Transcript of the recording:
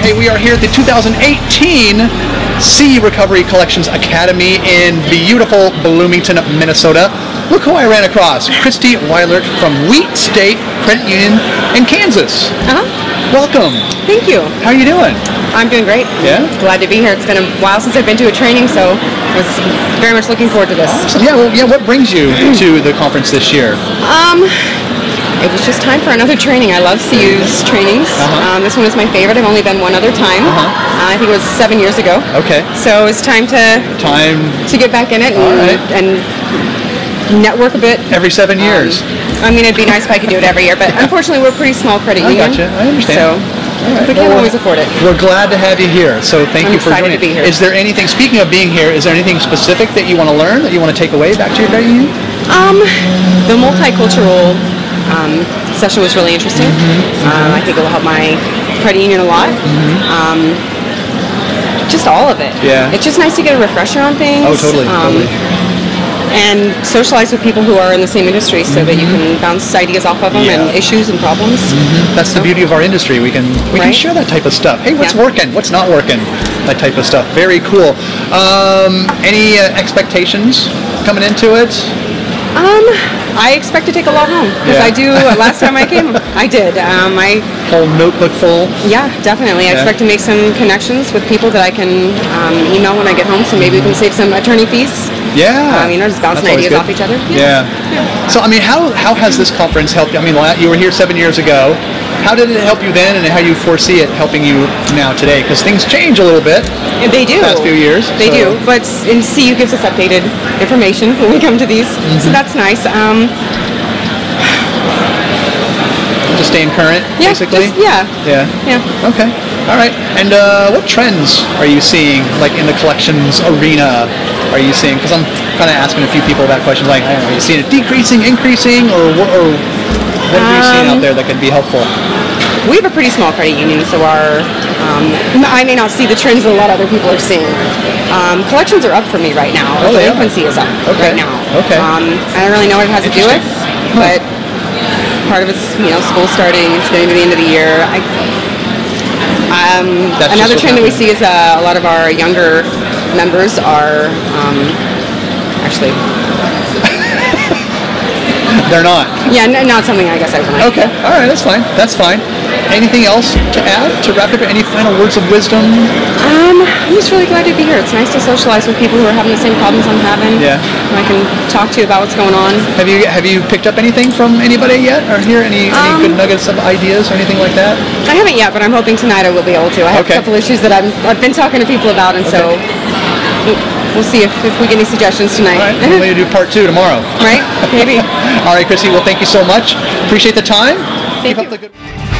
Hey, we are here at the 2018 Sea Recovery Collections Academy in beautiful Bloomington, Minnesota. Look who I ran across. Christy Weilert from Wheat State Credit Union in Kansas. Welcome. Thank you. How are you doing? I'm doing great. Yeah? Glad to be here. It's been a while since I've been to a training, so I was very much looking forward to this. Awesome. What brings you to the conference this year? It was just time for another training. I love CU's trainings. This one is my favorite. I've only been one other time. I think it was 7 years ago. Okay. So it's time to get back in it and network a bit. Every 7 years. It'd be nice if I could do it every year, but unfortunately we're a pretty small credit union. I gotcha. I understand. So we can't always afford it. We're glad to have you here, so thank you for joining. I'm excited to be here. Is there anything, speaking of being here, is there anything specific that you want to learn, that you want to take away back to your credit union? The multicultural session was really interesting. I think it will help my credit union a lot. Just all of it. Yeah. It's just nice to get a refresher on things. Oh, totally. And socialize with people who are in the same industry so that you can bounce ideas off of them and issues and problems. That's the beauty of our industry. We can share that type of stuff. Hey, what's working? What's not working? That type of stuff. Very cool. Any expectations coming into it? I expect to take a lot home because I do. Last time I came, I did. Whole notebook full. Yeah, definitely. I expect to make some connections with people that I can email when I get home. So maybe we can save some attorney fees. Yeah. Just bouncing ideas off each other. Yeah. So, how has this conference helped you? You were here 7 years ago. How did it help you then, and how you foresee it helping you now today? Because things change a little bit. They do. The past few years. They do. But CU gives us updated information when we come to these, so that's nice. Just staying current, basically? Yeah. Okay. All right. And what trends are you seeing, like in the collections arena? Are you seeing? Because I'm kind of asking a few people that question, like, are you seeing it decreasing, increasing, or what are you seeing out there that could be helpful? We have a pretty small credit union, so I may not see the trends that a lot of other people are seeing. Collections are up for me right now. Delinquency is up right now. Okay. I don't really know what it has to do with, but part of it's school starting. It's getting to the end of the year. Another trend that we see is a lot of our younger members are actually. They're not. Yeah, not something I guess I would like. Okay. All right. That's fine. That's fine. Anything else to add to wrap up? Any final words of wisdom? I'm just really glad to be here. It's nice to socialize with people who are having the same problems I'm having. Yeah. I can talk to you about what's going on. Have you picked up anything from anybody yet, or hear any good nuggets of ideas or anything like that? I haven't yet, but I'm hoping tonight I will be able to. I have a couple issues that I've been talking to people about, and so we'll see if we get any suggestions tonight. All right. We're going to do part 2 tomorrow. Right? Maybe. All right, Chrissy. Well, thank you so much. Appreciate the time. Thank you.